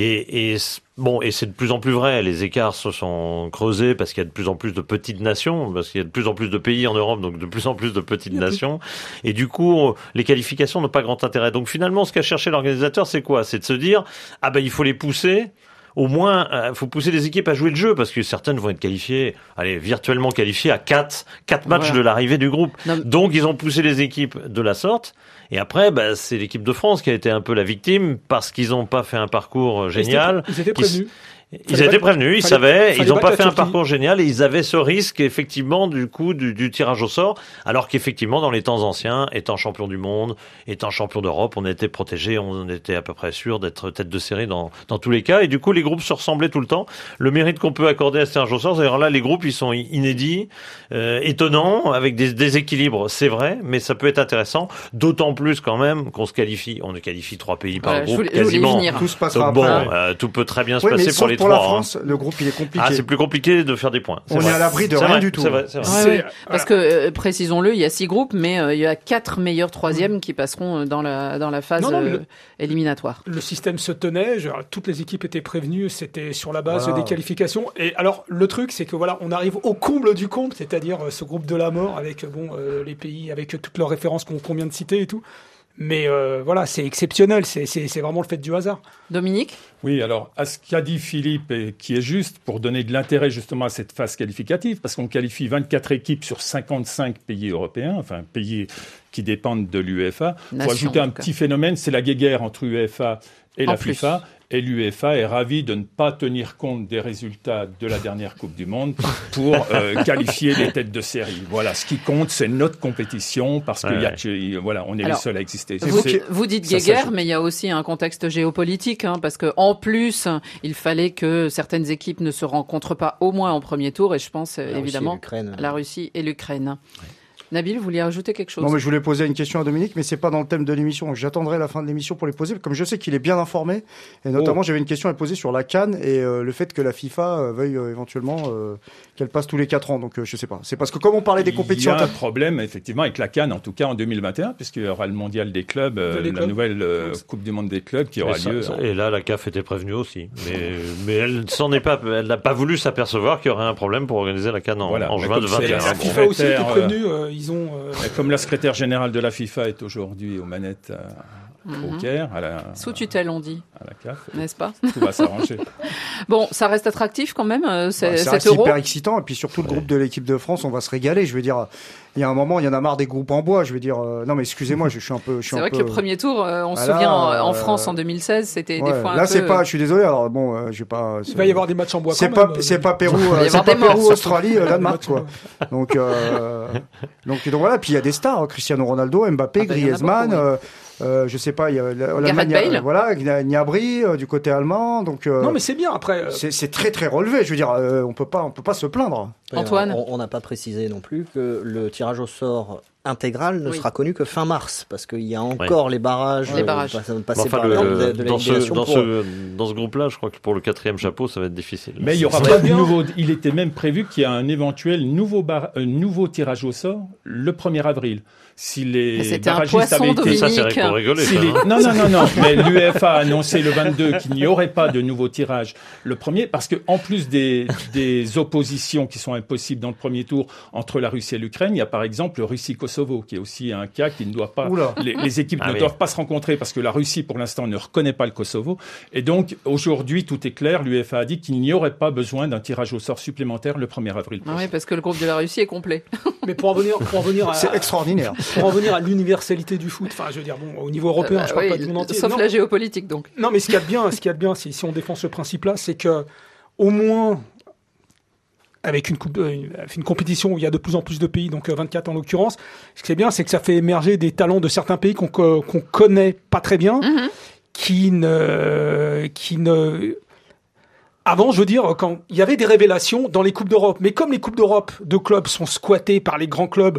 Et c'est de plus en plus vrai. Les écarts se sont creusés parce qu'il y a de plus en plus de petites nations, parce qu'il y a de plus en plus de pays en Europe, donc de plus en plus de petites nations. Et du coup, les qualifications n'ont pas grand intérêt. Donc finalement, ce qu'a cherché l'organisateur, c'est quoi? C'est de se dire, il faut les pousser. Au moins, faut pousser les équipes à jouer le jeu, parce que certaines vont être qualifiées, virtuellement qualifiées à 4 matchs de l'arrivée du groupe. Donc, ils ont poussé les équipes de la sorte. Et après, c'est l'équipe de France qui a été un peu la victime, parce qu'ils n'ont pas fait un parcours génial. Ils étaient prévenus. Ils étaient prévenus, ils savaient, ils n'ont pas fait un parcours génial et ils avaient ce risque effectivement du tirage au sort, alors qu'effectivement dans les temps anciens, étant champion du monde, étant champion d'Europe, on était protégé, on était à peu près sûr d'être tête de série dans tous les cas, et du coup les groupes se ressemblaient tout le temps. Le mérite qu'on peut accorder à ce tirage au sort, c'est-à-dire là les groupes ils sont inédits, étonnants, avec des déséquilibres, c'est vrai, mais ça peut être intéressant, d'autant plus quand même qu'on se qualifie, on qualifie 3 pays par groupe quasiment. Tout se passera donc après. Tout peut très bien se passer pour les pour la France, le groupe il est compliqué. C'est plus compliqué de faire des points. On est à l'abri de rien du tout. C'est vrai. Parce que précisons-le, il y a 6 groupes, mais il y a 4 meilleurs troisièmes qui passeront dans la phase éliminatoire. Le système se tenait, toutes les équipes étaient prévenues, c'était sur la base des qualifications. Et alors le truc, c'est que on arrive au comble du comble, c'est-à-dire ce groupe de la mort avec les pays avec toutes leurs références qu'on vient de citer et tout. Mais c'est exceptionnel, c'est vraiment le fait du hasard. Dominique ? Oui, alors, à ce qu'a dit Philippe, et qui est juste, pour donner de l'intérêt justement à cette phase qualificative, parce qu'on qualifie 24 équipes sur 55 pays européens, enfin pays qui dépendent de l'UEFA. Il faut ajouter un petit phénomène, c'est la guéguerre entre l'UEFA et la FIFA. Et l'UEFA est ravie de ne pas tenir compte des résultats de la dernière Coupe du Monde pour qualifier les têtes de série. Voilà, ce qui compte, c'est notre compétition, parce que on est les seuls à exister. Vous dites guéguerre, mais il y a aussi un contexte géopolitique, parce que en plus, il fallait que certaines équipes ne se rencontrent pas au moins en premier tour, et je pense évidemment à la Russie et l'Ukraine. Nabil, vous vouliez rajouter quelque chose? Non, mais je voulais poser une question à Dominique, mais c'est pas dans le thème de l'émission. J'attendrai la fin de l'émission pour les poser, comme je sais qu'il est bien informé. Et notamment, j'avais une question à poser sur la CAN et le fait que la FIFA veuille éventuellement qu'elle passe tous les 4 ans. Donc, je sais pas. C'est parce que comme on parlait des compétitions... Il y a un problème, effectivement, avec la CAN, en tout cas en 2021, puisqu'il y aura le mondial des clubs, la nouvelle Coupe du monde des clubs qui aura lieu. Et là, la CAF était prévenue aussi. Mais elle n'a pas voulu s'apercevoir qu'il y aurait un problème pour organiser la CAN en juin de 2021. La FIFA aussi était prévenue. Comme la secrétaire générale de la FIFA est aujourd'hui aux manettes au Caire, sous tutelle on dit, à la CAF, n'est-ce pas? Tout va s'arranger. Bon, ça reste attractif quand même, ça reste euro. hyper excitant, et puis surtout le groupe de l'équipe de France, on va se régaler. Je veux dire, il y a un moment, il y en a marre des groupes en bois. Je veux dire, non mais excusez-moi, je suis un peu. C'est vrai que le premier tour, on se souvient en France en 2016, c'était des fois un là, peu. c'est pas. Je suis désolé. Alors bon, je vais pas. Il va y avoir des matchs en bois. C'est pas Pérou, Australie, Danemark, quoi. Donc voilà. Puis il y a des stars, Cristiano Ronaldo, Mbappé, Griezmann. Je sais pas, il y a l'Allemagne, voilà, Gnabry du côté allemand, donc. Non, mais c'est bien après. C'est très très relevé. Je veux dire, on peut pas se plaindre. Antoine, on n'a pas précisé non plus que le tirage au sort intégral ne sera connu que fin mars, parce qu'il y a encore les barrages. Passer par de l'élimination. Dans ce groupe-là, je crois que pour le 4e chapeau, ça va être difficile. Mais il y aura pas de nouveau. Il était même prévu qu'il y a un éventuel nouveau tirage au sort le 1er avril. Si les barragistes avaient été... Ça, c'est vrai pour rigoler. Non. Mais l'UEFA a annoncé le 22 qu'il n'y aurait pas de nouveau tirage le 1er, parce que en plus des oppositions qui sont impossibles dans le premier tour entre la Russie et l'Ukraine, il y a par exemple le Russie-Kosovo, qui est aussi un cas qui ne doit pas... Les équipes ne doivent pas se rencontrer, parce que la Russie, pour l'instant, ne reconnaît pas le Kosovo. Et donc, aujourd'hui, tout est clair. L'UEFA a dit qu'il n'y aurait pas besoin d'un tirage au sort supplémentaire le 1er avril. Ah oui, parce que le groupe de la Russie est complet. Mais pour en venir à... C'est extraordinaire. Pour en venir à l'universalité du foot, enfin, je veux dire, bon, au niveau européen, je parle pas du monde entier. Sauf la géopolitique, donc. Non, mais ce qu'il y a de bien, si on défend ce principe-là, c'est que, au moins, avec une compétition où il y a de plus en plus de pays, donc 24 en l'occurrence, ce qui est bien, c'est que ça fait émerger des talents de certains pays qu'on connaît pas très bien, qui ne avant, je veux dire, quand il y avait des révélations dans les Coupes d'Europe, mais comme les Coupes d'Europe de clubs sont squattées par les grands clubs,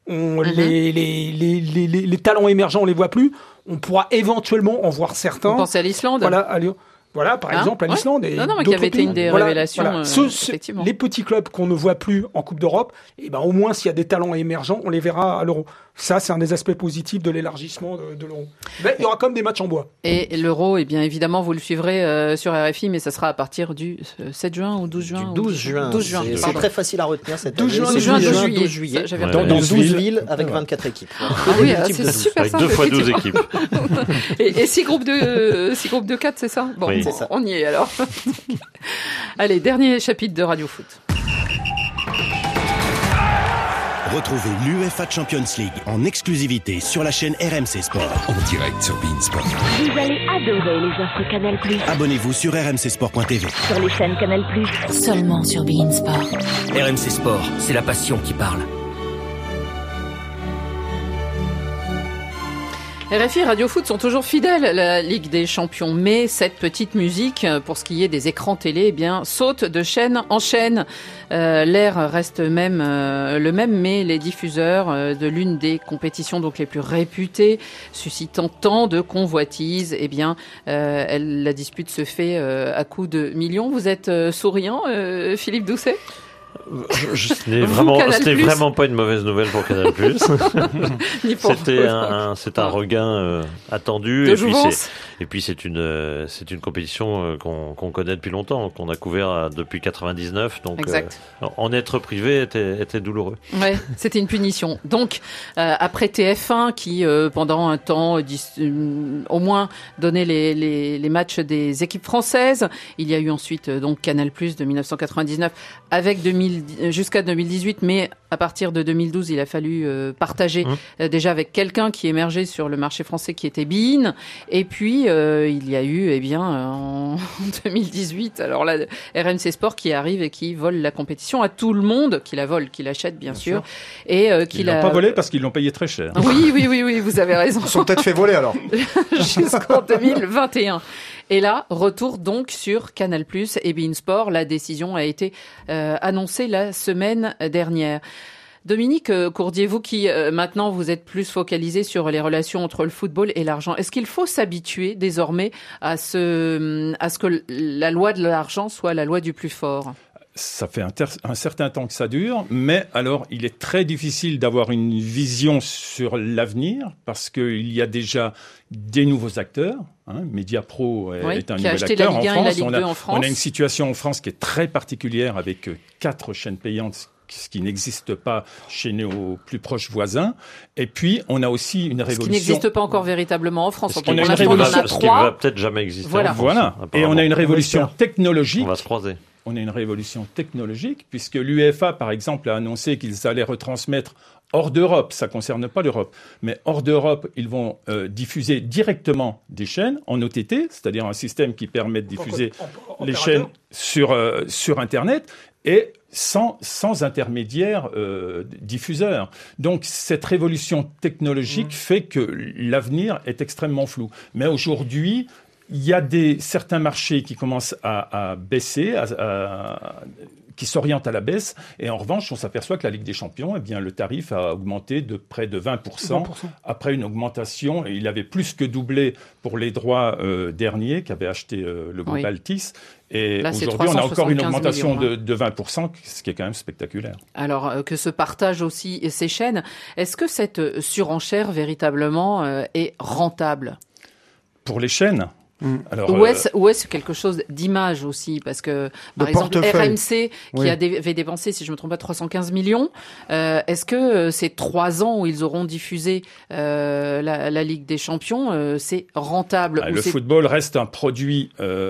les talents émergents, on les voit plus. On pourra éventuellement en voir certains. Vous pensez à l'Islande ? Voilà, par exemple, à l'Islande. Et non, mais qui avait été une des révélations. Effectivement. Les petits clubs qu'on ne voit plus en Coupe d'Europe, au moins, s'il y a des talents émergents, on les verra à l'Euro. Ça, c'est un des aspects positifs de l'élargissement de l'Euro. Mais il y aura quand même des matchs en bois. Et l'Euro, bien évidemment, vous le suivrez sur RFI, mais ça sera à partir du 7 juin ou 12 juin. Du 12 juin. 12 juin. C'est très facile à retenir cette 12 année. juin, 12 juillet. Dans 12 villes avec 24 équipes. Ah oui, c'est super simple. Avec 2 fois 12 équipes. Et 6 groupes de 4, c'est ça ? Bon, c'est ça. On y est alors. Allez, dernier chapitre de Radio Foot. Retrouvez l'UEFA Champions League en exclusivité sur la chaîne RMC Sport. En direct sur beIN Sport. Vous allez adorer les offres Canal+. Abonnez-vous sur rmcsport.tv. Sur les chaînes Canal+. Seulement sur beIN Sport. RMC Sport, c'est la passion qui parle. RFI et Radio Foot sont toujours fidèles à la Ligue des Champions, mais cette petite musique, pour ce qui est des écrans télé, saute de chaîne en chaîne. L'air reste même le même, mais les diffuseurs de l'une des compétitions donc les plus réputées, suscitant tant de convoitises, la dispute se fait à coups de millions. Vous êtes souriant, Philippe Doucet ? C'était vraiment pas une mauvaise nouvelle pour Canal+. C'est un regain attendu. Et puis c'est une compétition qu'on connaît depuis longtemps, qu'on a couvert depuis 99. Donc en être privé était douloureux. Ouais, c'était une punition. Donc après TF1 qui pendant un temps au moins donnait les matchs des équipes françaises, il y a eu ensuite donc Canal+ de 1999 avec jusqu'à 2018, mais à partir de 2012, il a fallu partager déjà avec quelqu'un qui émergeait sur le marché français, qui était beIN. Et puis il y a eu en 2018, alors là, RMC Sport qui arrive et qui vole la compétition à tout le monde, qui la vole, qui l'achète bien sûr. Et ils l'ont pas volé parce qu'ils l'ont payé très cher. Oui, vous avez raison. Ils sont peut-être fait voler alors. Jusqu'en 2021. Et là, retour donc sur Canal+ et beIN Sport. La décision a été annoncée la semaine dernière. Dominique Courdier, vous qui maintenant vous êtes plus focalisé sur les relations entre le football et l'argent, est-ce qu'il faut s'habituer désormais à ce que la loi de l'argent soit la loi du plus fort ? Ça fait un certain temps que ça dure, mais alors il est très difficile d'avoir une vision sur l'avenir parce qu'il y a déjà des nouveaux acteurs. Mediapro est un nouvel acteur en France. On a une situation en France qui est très particulière avec 4 chaînes payantes, ce qui n'existe pas chez nos plus proches voisins. Et puis, on a aussi une révolution... Ce qui n'existe pas encore véritablement en France. On a une révolution... Ce qui ne va peut-être jamais exister en France. Voilà. Et on a une révolution technologique... On va se croiser. on a une révolution technologique, puisque l'UEFA, par exemple, a annoncé qu'ils allaient retransmettre hors d'Europe, ça ne concerne pas l'Europe, mais hors d'Europe, ils vont diffuser directement des chaînes en OTT, c'est-à-dire un système qui permet de diffuser les chaînes sur Internet, et sans intermédiaire diffuseur. Donc cette révolution technologique fait que l'avenir est extrêmement flou. Mais aujourd'hui, il y a certains marchés qui commencent à baisser, qui s'orientent à la baisse. Et en revanche, on s'aperçoit que la Ligue des Champions, eh bien, le tarif a augmenté de près de 20%. Après une augmentation, et il avait plus que doublé pour les droits derniers qu'avait acheté le groupe Altice. Et là, aujourd'hui, on a encore une augmentation de 20%, ce qui est quand même spectaculaire. Alors que se partagent aussi ces chaînes, est-ce que cette surenchère véritablement est rentable ? Pour les chaînes ? Alors, ou est-ce quelque chose d'image aussi, parce que par exemple RMC qui avait dépensé, si je me trompe pas, 315 millions, est-ce que ces 3 ans où ils auront diffusé la Ligue des Champions, c'est rentable? Le football reste un produit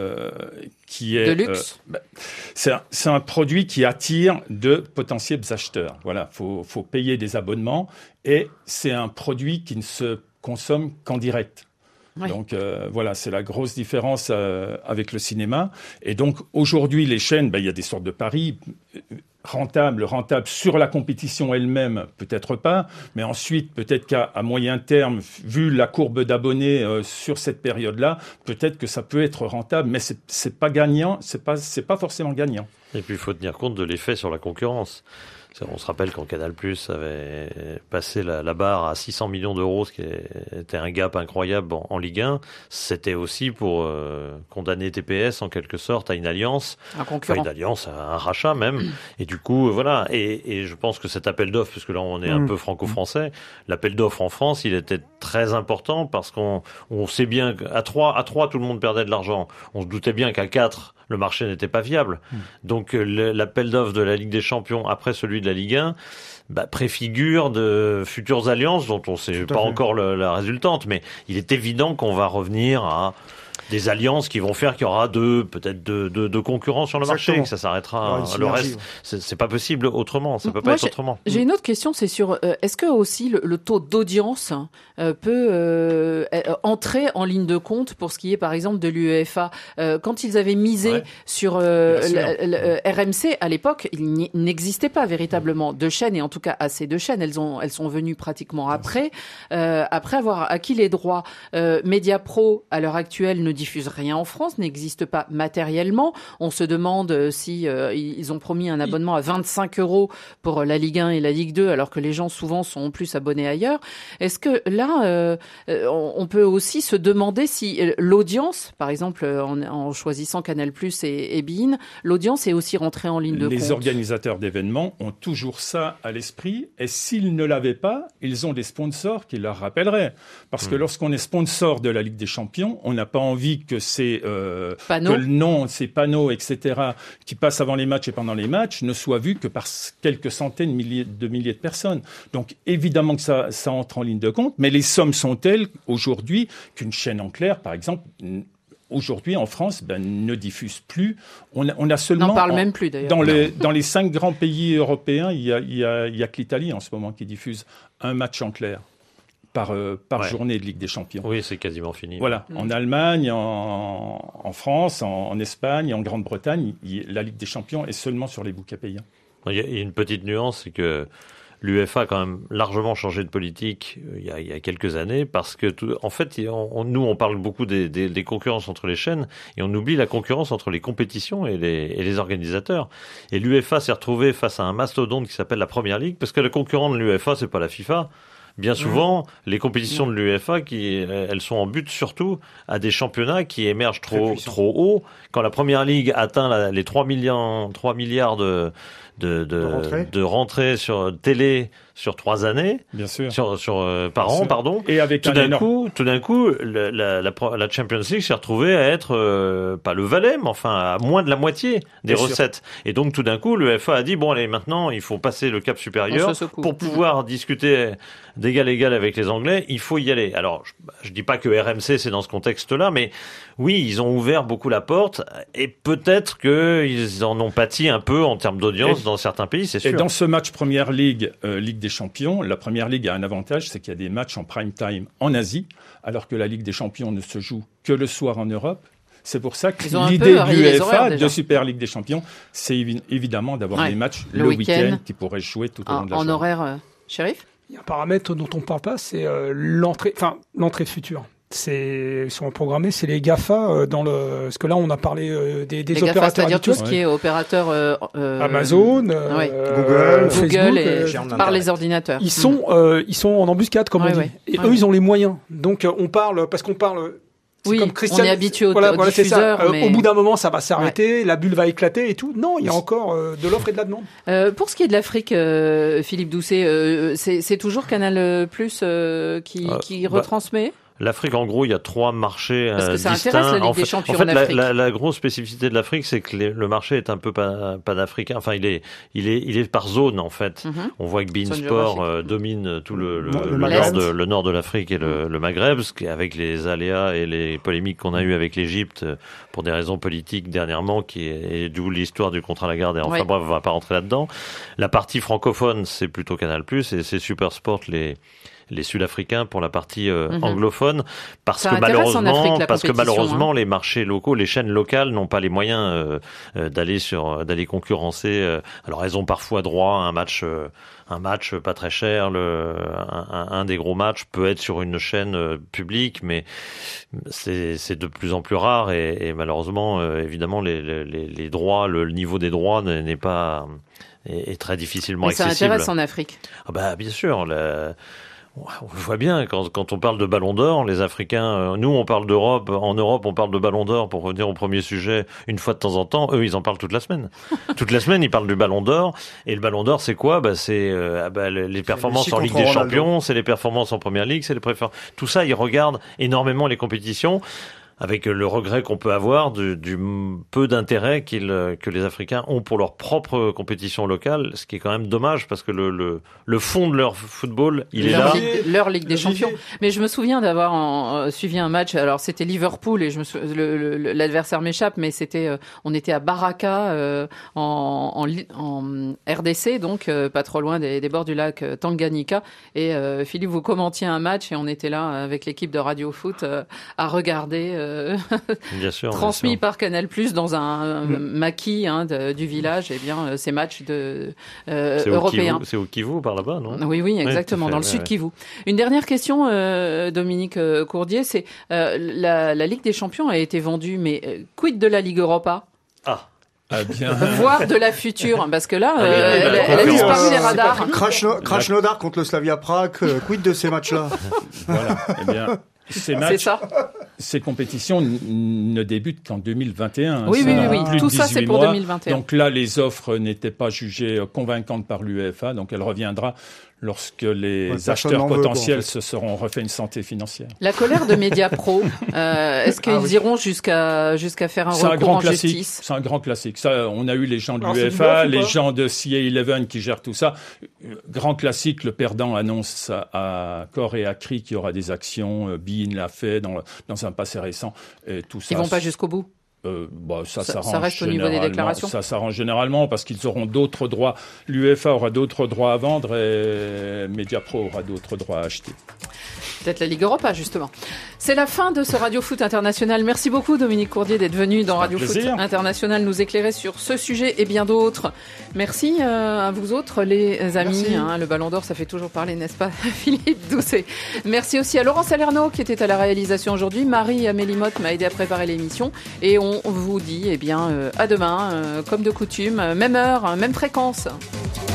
qui est de luxe. C'est un produit qui attire de potentiels acheteurs. Voilà, faut payer des abonnements, et c'est un produit qui ne se consomme qu'en direct. Oui. Donc voilà, c'est la grosse différence avec le cinéma. Et donc aujourd'hui, les chaînes, il y a des sortes de paris rentables sur la compétition elle-même, peut-être pas, mais ensuite peut-être qu'à moyen terme, vu la courbe d'abonnés sur cette période-là, peut-être que ça peut être rentable, mais c'est pas gagnant, c'est pas forcément gagnant. Et puis il faut tenir compte de l'effet sur la concurrence. On se rappelle quand Canal+ avait passé la barre à 600 millions d'euros, ce qui était un gap incroyable en Ligue 1. C'était aussi pour condamner TPS en quelque sorte à une alliance, à un rachat même. Et du coup, voilà. Et je pense que cet appel d'offres, parce que là on est un peu franco-français, l'appel d'offres en France, il était très important parce qu'on sait bien qu'à 3 tout le monde perdait de l'argent. On se doutait bien qu'à 4 le marché n'était pas viable. Donc l'appel d'offres de la Ligue des Champions après celui de la Ligue 1 préfigure de futures alliances dont on ne sait pas encore la résultante, mais il est évident qu'on va revenir à des alliances qui vont faire qu'il y aura peut-être deux concurrents sur le marché, que ça s'arrêtera. Le reste, c'est pas possible autrement. Ça peut pas être autrement. J'ai une autre question, c'est sur est-ce que aussi le taux d'audience peut entrer en ligne de compte pour ce qui est par exemple de l'UEFA. Quand ils avaient misé sur RMC à l'époque, il n'existait pas véritablement de chaînes, et en tout cas assez de chaînes. Elles sont venues pratiquement après avoir acquis les droits. Mediapro à l'heure actuelle ne diffuse rien en France, n'existe pas matériellement. On se demande si ils ont promis un abonnement à 25 € pour la Ligue 1 et la Ligue 2, alors que les gens souvent sont plus abonnés ailleurs. Est-ce que là, on peut aussi se demander si l'audience, par exemple en choisissant Canal+ et beIN, l'audience est aussi rentrée en ligne de compte? Les organisateurs d'événements ont toujours ça à l'esprit, et s'ils ne l'avaient pas, ils ont des sponsors qui leur rappelleraient. Parce que lorsqu'on est sponsor de la Ligue des Champions, on n'a pas envie que ces ces panneaux, etc., qui passent avant les matchs et pendant les matchs, ne soient vus que par quelques centaines de milliers de personnes. Donc évidemment que ça entre en ligne de compte, mais les sommes sont telles aujourd'hui qu'une chaîne en clair, par exemple, aujourd'hui en France, ne diffuse plus. On a seulement. On n'en parle même plus d'ailleurs. Dans les 5 grands pays européens, il y a que l'Italie en ce moment qui diffuse un match en clair par journée de Ligue des Champions. Oui, c'est quasiment fini. Voilà. En Allemagne, en France, en Espagne, en Grande-Bretagne, la Ligue des Champions est seulement sur les bouquets payants. Il y a une petite nuance, c'est que l'UEFA a quand même largement changé de politique il y a quelques années, parce que en fait, nous on parle beaucoup des concurrences entre les chaînes, et on oublie la concurrence entre les compétitions et les organisateurs. Et l'UEFA s'est retrouvée face à un mastodonte qui s'appelle la Première Ligue, parce que le concurrent de l'UEFA, c'est pas la FIFA. Bien souvent, les compétitions de l'UEFA, elles sont en but surtout à des championnats qui émergent trop haut. Quand la Première Ligue atteint les 3 milliards de rentrées sur télé sur 3 années, bien sûr, par an, pardon. Et avec tout d'un coup, la Champions League s'est retrouvée à être pas le valet, mais enfin à moins de la moitié des recettes. Et donc tout d'un coup, l'UEFA a dit bon allez, maintenant il faut passer le cap supérieur pour pouvoir discuter d'égal à égal avec les Anglais. Il faut y aller. Alors je dis pas que RMC c'est dans ce contexte-là, mais oui, ils ont ouvert beaucoup la porte et peut-être qu'ils en ont pâti un peu en termes d'audience dans certains pays, c'est sûr. Et dans ce match Première Ligue, Ligue des Champions, la Première Ligue a un avantage, c'est qu'il y a des matchs en prime time en Asie, alors que la Ligue des Champions ne se joue que le soir en Europe. C'est pour ça que l'idée de l'UEFA, de Super Ligue des Champions, c'est évidemment d'avoir des matchs le week-end qui pourraient jouer tout au long de la journée. En horaire, Chérif ? Il y a un paramètre dont on ne parle pas, c'est l'entrée future. Sont programmés, c'est les GAFA parce que là on a parlé des les opérateurs GAFA, c'est-à-dire tout ce qui est opérateur Amazon, Google, Facebook, et par les ordinateurs. Ils sont en embuscade comme on dit. Et eux ils ont les moyens. Donc on parle comme Christian, on est habitué aux diffuseurs. Mais... Au bout d'un moment, ça va s'arrêter, la bulle va éclater et tout. Non, il y a encore de l'offre et de la demande. Pour ce qui est de l'Afrique, Philippe Doucet, c'est toujours Canal Plus qui retransmet. L'Afrique, en gros, il y a 3 marchés distincts. Parce que ça intéresse la Ligue des Champions en fait, en Afrique. la grosse spécificité de l'Afrique, c'est que le marché est un peu panafricain. Enfin, il est par zone, en fait. Mm-hmm. On voit que beIN domine tout le nord de l'Afrique et le Maghreb, avec les aléas et les polémiques qu'on a eues avec l'Égypte pour des raisons politiques dernièrement, et d'où l'histoire du contrat Lagarde. Enfin bref, on va pas rentrer là-dedans. La partie francophone, c'est plutôt Canal+, et c'est Supersport, les Sud-Africains pour la partie anglophone, parce que malheureusement les marchés locaux, les chaînes locales n'ont pas les moyens d'aller concurrencer. Alors elles ont parfois droit à un match pas très cher, un des gros matchs peut être sur une chaîne publique, mais c'est de plus en plus rare et malheureusement évidemment les droits, le niveau des droits n'est pas est très difficilement accessible. Ça intéresse en Afrique. Ah bah bien sûr. On le voit bien, quand on parle de Ballon d'Or, les Africains, nous on parle d'Europe, en Europe on parle de Ballon d'Or pour revenir au premier sujet une fois de temps en temps, eux ils en parlent toute la semaine. Toute la semaine ils parlent du Ballon d'Or, et le Ballon d'Or c'est quoi ? C'est les performances en Ligue des Champions, c'est les performances en Première Ligue, tout ça ils regardent énormément les compétitions. Avec le regret qu'on peut avoir du peu d'intérêt que les Africains ont pour leur propre compétition locale, ce qui est quand même dommage parce que le fond de leur football, il est là. Leur Ligue des Champions. Mais je me souviens d'avoir suivi un match. Alors c'était Liverpool et l'adversaire m'échappe, mais on était à Baraka en RDC, donc pas trop loin des bords du lac Tanganyika. Et Philippe, vous commentiez un match et on était là avec l'équipe de Radio Foot à regarder. Bien sûr, transmis par Canal+ dans un maquis du village, ces matchs européens. C'est au Kivu par là-bas, non ? Oui, exactement, dans le sud Kivu. Une dernière question, Dominique Courdier, c'est la Ligue des Champions a été vendue, mais quid de la Ligue Europa ? Voire de la future, parce que là, elle a disparu des radars. Krasnodar contre le Slavia Prague, quid de ces matchs-là ? Voilà, ces compétitions ne débutent qu'en 2021. Oui. Tout ça, c'est pour 2021. Donc là, les offres n'étaient pas jugées convaincantes par l'UEFA, donc elle reviendra lorsque les acheteurs potentiels se seront refait une santé financière. La colère de Mediapro, est-ce qu'ils iront jusqu'à faire un recours en justice ? C'est un grand classique. Ça, on a eu les gens de l'UEFA, les gens de CA11 qui gèrent tout ça. Grand classique, le perdant annonce à corps et à cri qu'il y aura des actions. beIN l'a fait dans un passé récent. Et tout ça. Ils vont pas jusqu'au bout ? Ça reste au niveau des déclarations. Ça s'arrange généralement parce qu'ils auront d'autres droits. L'UEFA aura d'autres droits à vendre et Mediapro aura d'autres droits à acheter. Peut-être la Ligue Europa, justement. C'est la fin de ce Radio Foot International. Merci beaucoup, Dominique Courdier, d'être venu dans Radio Foot International nous éclairer sur ce sujet et bien d'autres. Merci à vous autres, les amis. Le Ballon d'Or, ça fait toujours parler, n'est-ce pas, Philippe Doucet. Merci aussi à Laurent Salerno, qui était à la réalisation aujourd'hui. Marie-Amélie Motte m'a aidé à préparer l'émission. Et on vous dit, à demain, comme de coutume, même heure, même fréquence.